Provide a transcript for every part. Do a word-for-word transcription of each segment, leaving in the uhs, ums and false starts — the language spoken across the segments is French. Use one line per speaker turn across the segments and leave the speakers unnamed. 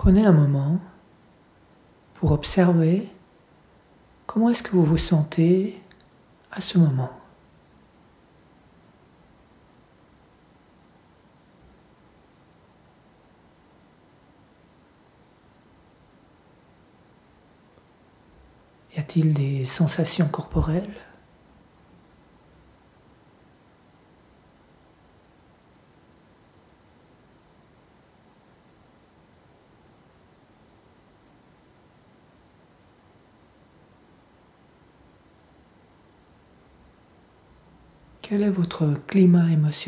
Prenez un moment pour observer comment est-ce que vous vous sentez à ce moment. Y a-t-il des sensations corporelles ? Quel est votre climat émotionnel ?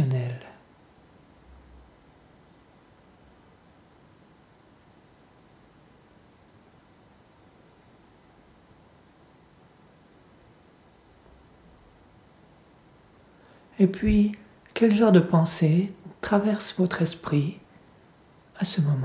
Et puis, quel genre de pensée traverse votre esprit à ce moment ?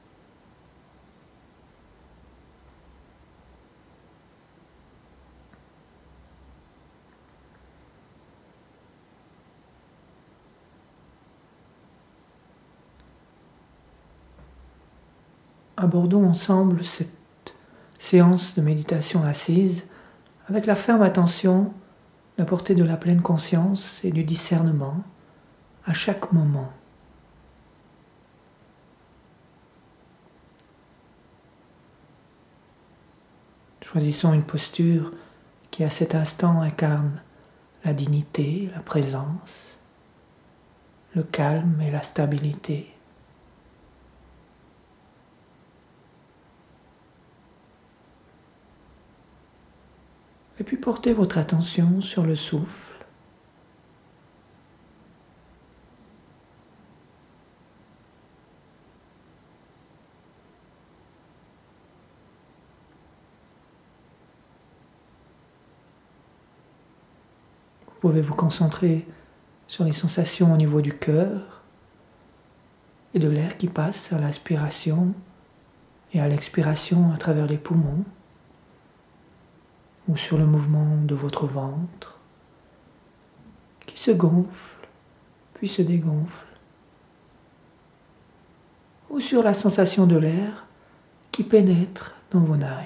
Abordons ensemble cette séance de méditation assise avec la ferme attention d'apporter de la pleine conscience et du discernement à chaque moment. Choisissons une posture qui à cet instant incarne la dignité, la présence, le calme et la stabilité. Et puis portez votre attention sur le souffle. Vous pouvez vous concentrer sur les sensations au niveau du cœur et de l'air qui passe à l'inspiration et à l'expiration à travers les poumons, ou sur le mouvement de votre ventre qui se gonfle puis se dégonfle, ou sur la sensation de l'air qui pénètre dans vos narines.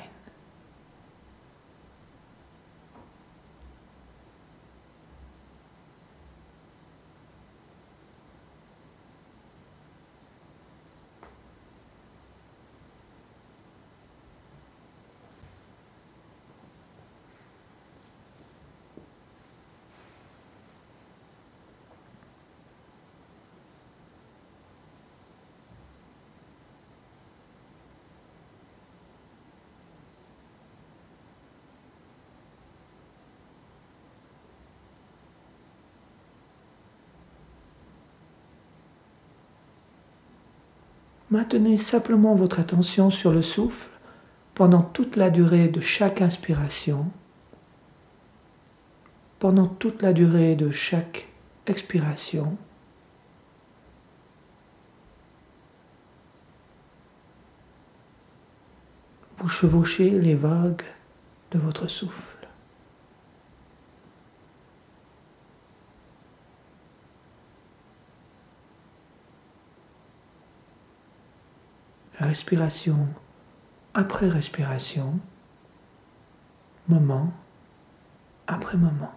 Maintenez simplement votre attention sur le souffle pendant toute la durée de chaque inspiration, pendant toute la durée de chaque expiration. Vous chevauchez les vagues de votre souffle. Respiration après respiration, moment après moment.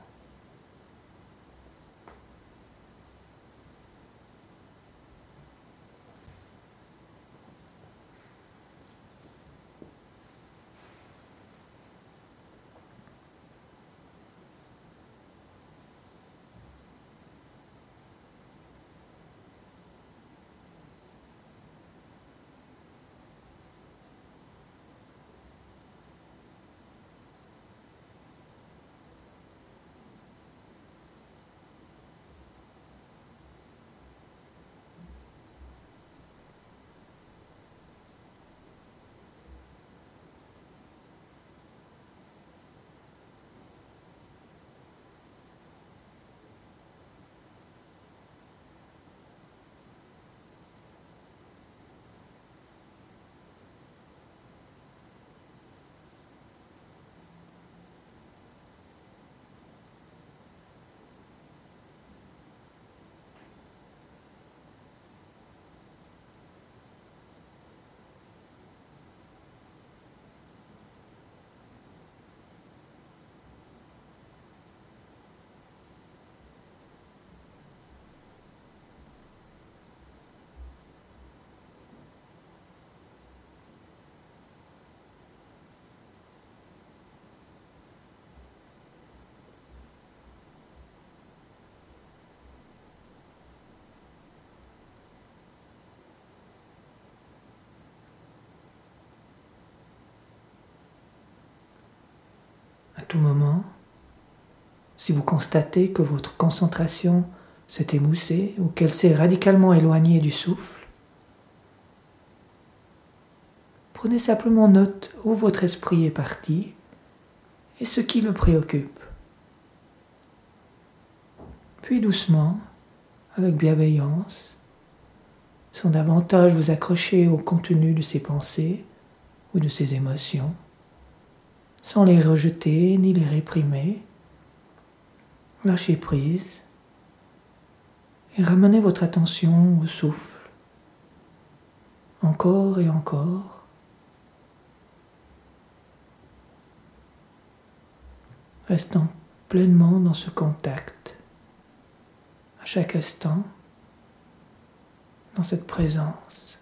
tout moment, si vous constatez que votre concentration s'est émoussée ou qu'elle s'est radicalement éloignée du souffle, prenez simplement note où votre esprit est parti et ce qui le préoccupe. Puis doucement, avec bienveillance, sans davantage vous accrocher au contenu de ses pensées ou de ses émotions, sans les rejeter ni les réprimer, lâchez prise et ramenez votre attention au souffle, encore et encore, restant pleinement dans ce contact, à chaque instant, dans cette présence.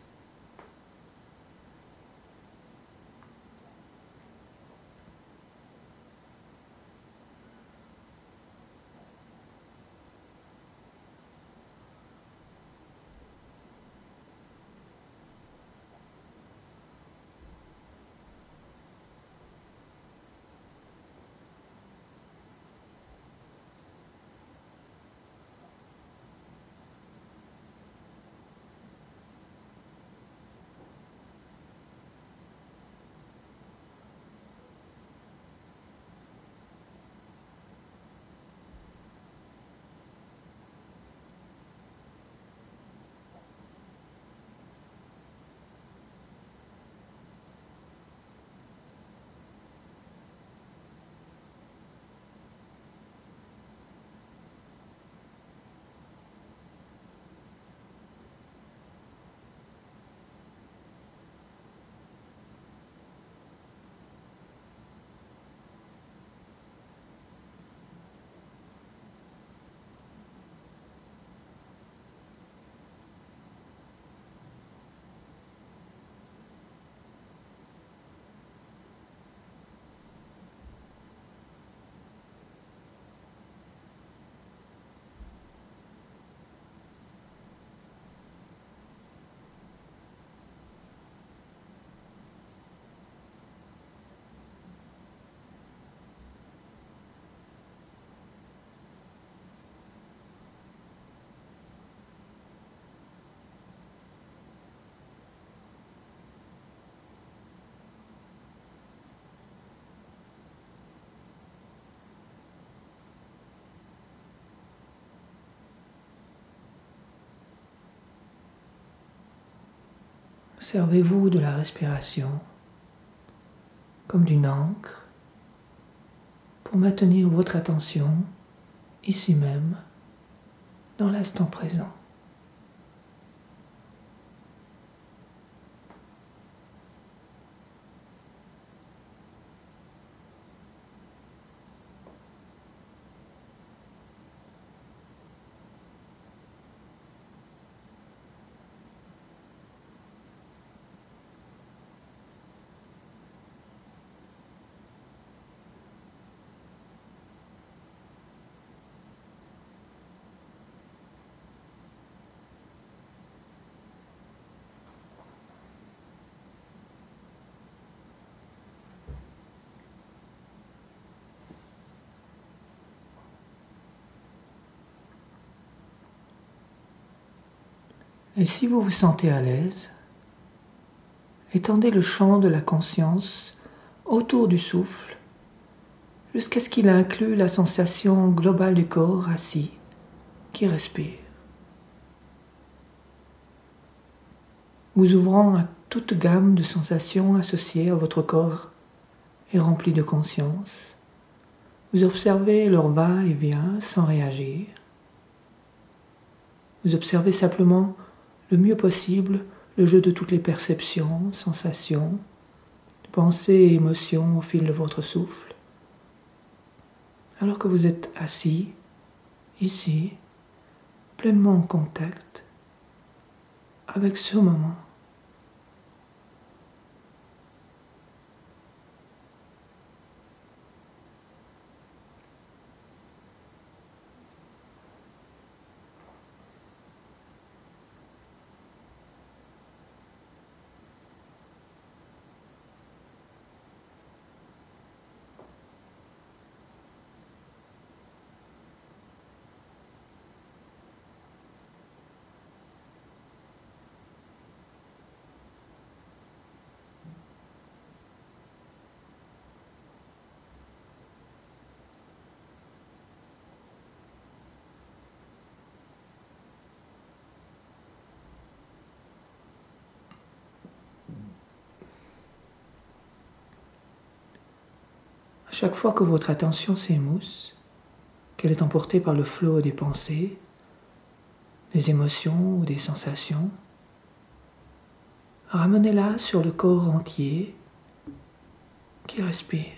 Servez-vous de la respiration comme d'une encre pour maintenir votre attention ici même, dans l'instant présent. Et si vous vous sentez à l'aise, étendez le champ de la conscience autour du souffle jusqu'à ce qu'il inclue la sensation globale du corps assis qui respire. Vous ouvrant à toute gamme de sensations associées à votre corps et rempli de conscience, vous observez leur va-et-vient sans réagir. Vous observez simplement le mieux possible le jeu de toutes les perceptions, sensations, pensées et émotions au fil de votre souffle, alors que vous êtes assis, ici, pleinement en contact avec ce moment. chaque fois que votre attention s'émousse, qu'elle est emportée par le flot des pensées, des émotions ou des sensations, ramenez-la sur le corps entier qui respire.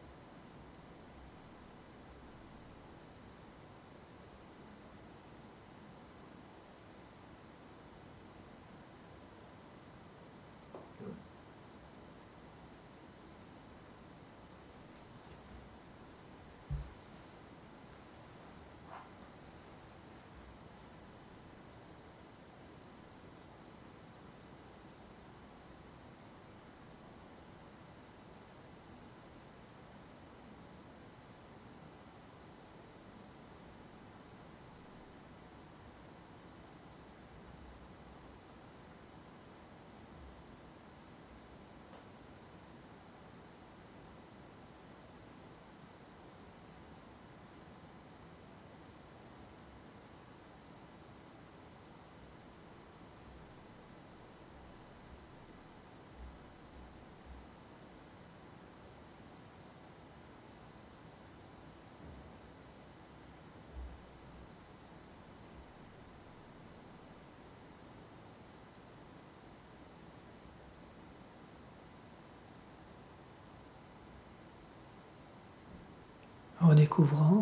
Redécouvrant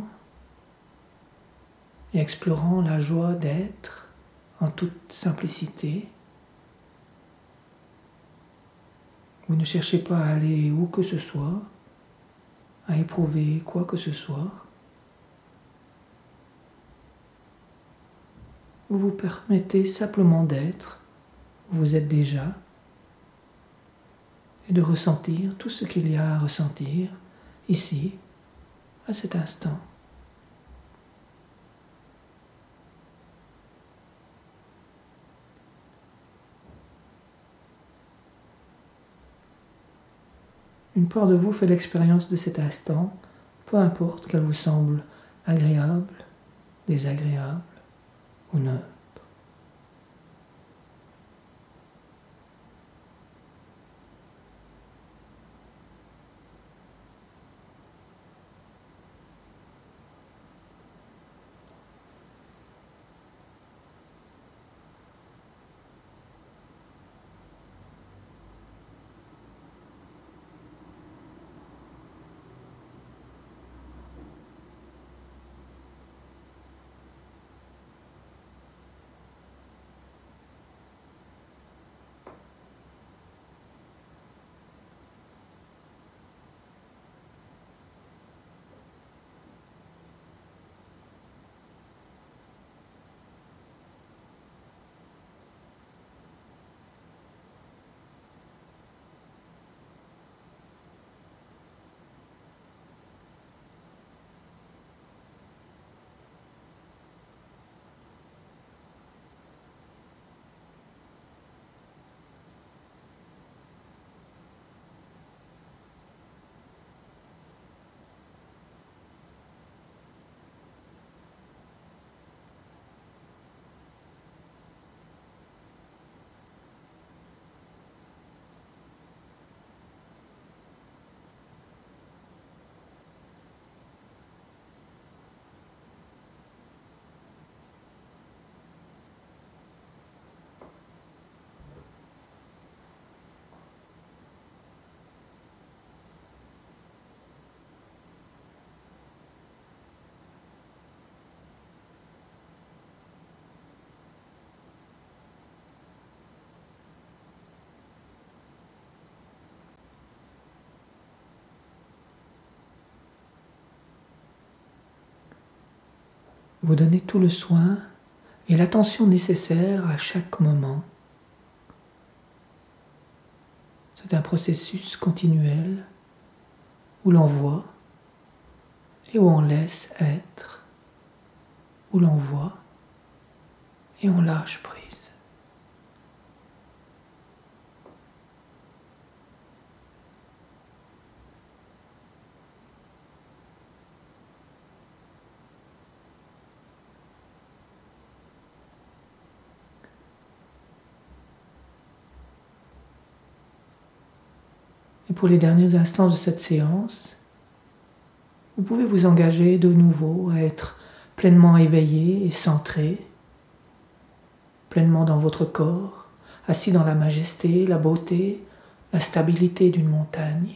et explorant la joie d'être en toute simplicité. Vous ne cherchez pas à aller où que ce soit, à éprouver quoi que ce soit. Vous vous permettez simplement d'être où vous êtes déjà et de ressentir tout ce qu'il y a à ressentir ici, à cet instant. Une part de vous fait l'expérience de cet instant, peu importe qu'elle vous semble agréable, désagréable ou neutre. Vous donnez tout le soin et l'attention nécessaire à chaque moment. C'est un processus continuel où l'on voit et où on laisse être, où l'on voit et on lâche prise. Et pour les derniers instants de cette séance, vous pouvez vous engager de nouveau à être pleinement éveillé et centré, pleinement dans votre corps, assis dans la majesté, la beauté, la stabilité d'une montagne.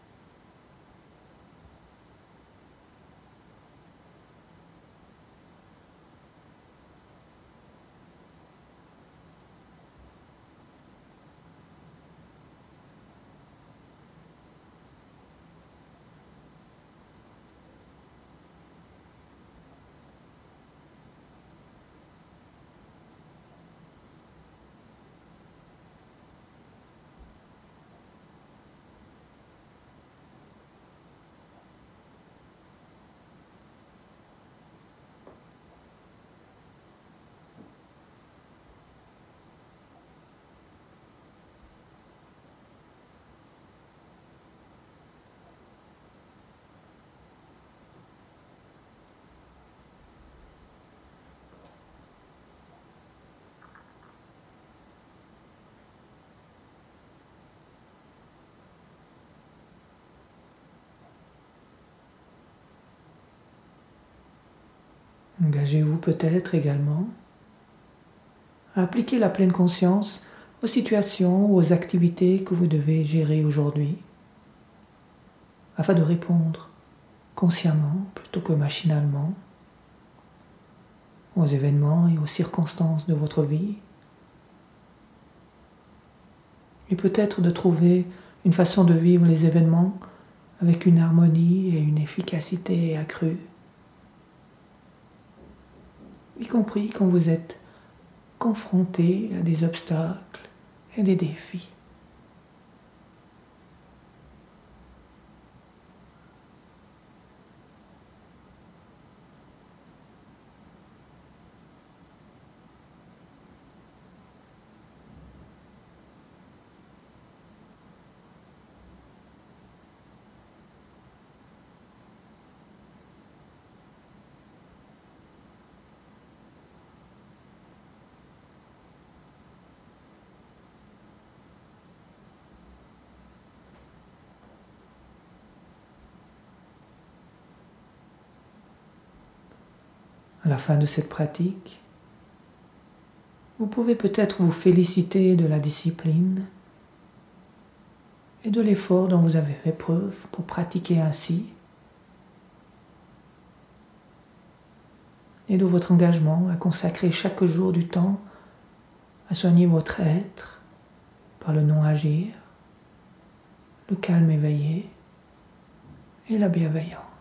Engagez-vous peut-être également à appliquer la pleine conscience aux situations ou aux activités que vous devez gérer aujourd'hui, afin de répondre consciemment plutôt que machinalement aux événements et aux circonstances de votre vie, et peut-être de trouver une façon de vivre les événements avec une harmonie et une efficacité accrue, y compris quand vous êtes confronté à des obstacles et des défis. À la fin de cette pratique, vous pouvez peut-être vous féliciter de la discipline et de l'effort dont vous avez fait preuve pour pratiquer ainsi, et de votre engagement à consacrer chaque jour du temps à soigner votre être par le non-agir, le calme éveillé et la bienveillance.